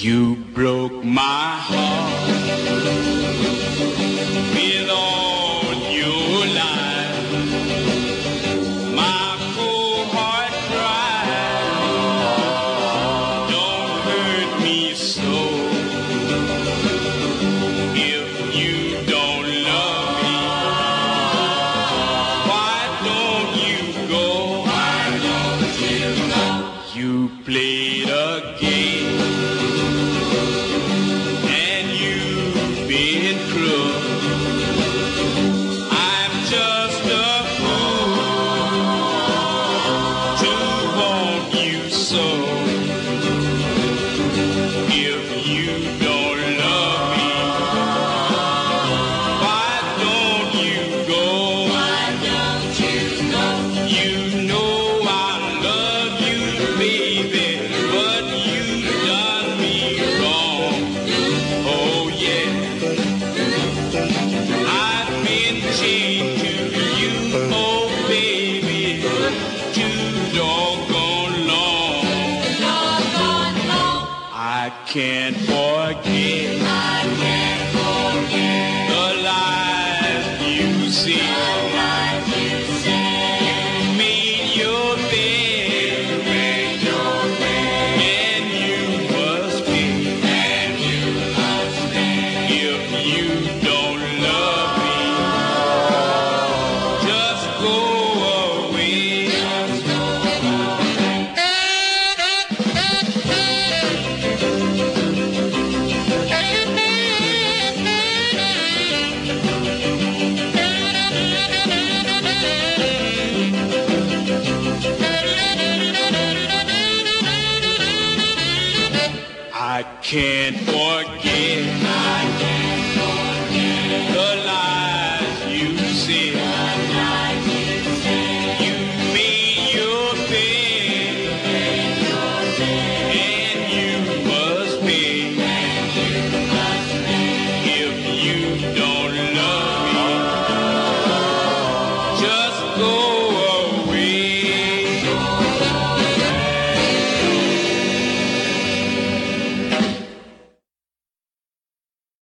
You broke my heart with all your lies. My poor heart cried, don't hurt me so. If you don't love me, why don't you go? Why don't you go? You played a game. I'm just a fool to want you so. If you don't love me, why don't you go? Why don't you go? You know I love you, baby, but you've done me wrong. Oh yeah. I've been chained to you, oh baby, too doggone long. I can't forget the lies you see. You made your bed, and you must be. If you don't love me, just go away. I can't forget